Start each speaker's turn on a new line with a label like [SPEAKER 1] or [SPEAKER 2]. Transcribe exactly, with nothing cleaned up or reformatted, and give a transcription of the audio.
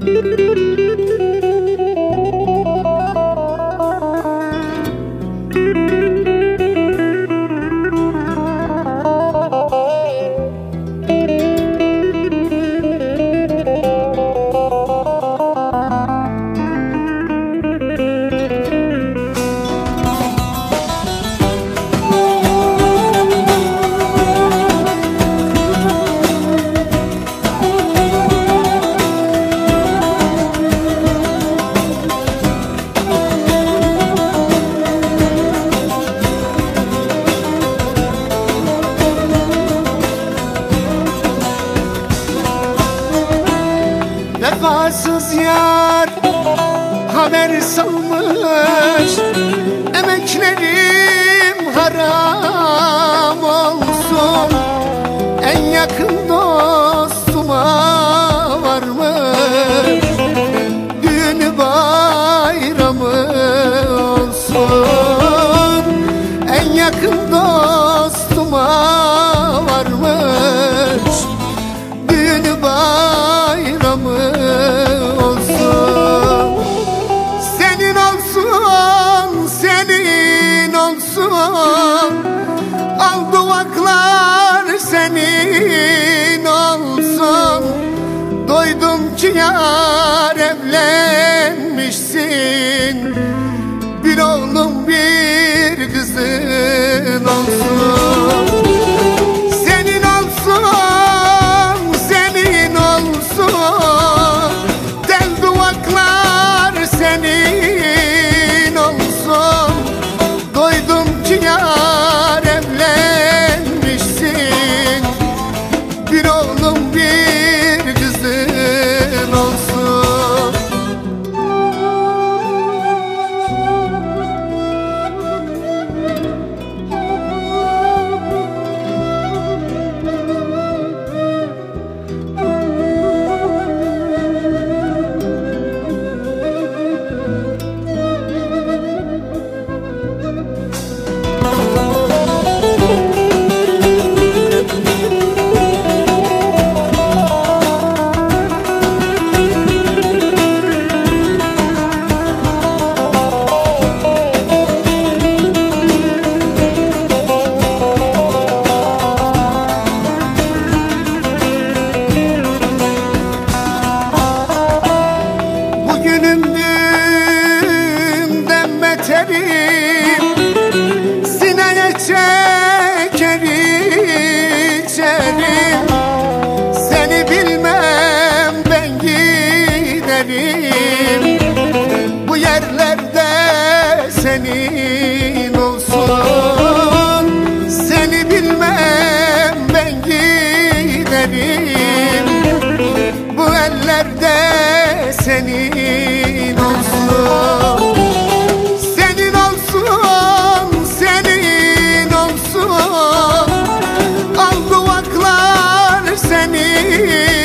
[SPEAKER 1] Vefasız yar haber salmış, emeklerim haram olsun. En yakın dostuma varmış, düğünü bayramı olsun. En yakın dostuma varmış, düğünü bayramı olsun. Senin olsun, senin olsun. Al duvaklar senin olsun. Doydum ki yar evlenmişsin. Bir oğlum bir kızın olsun. Senin olsun, senin olsun. Del duvaklar senin olsun. Doydum ki yar evlenmişsin. Bir oğlum bir kızın olsun. Sineye çeker içerim. Seni bilmem ben giderim. Bu yerlerde senin olsun. Seni bilmem ben giderim. Bu ellerde senin olsun. Senin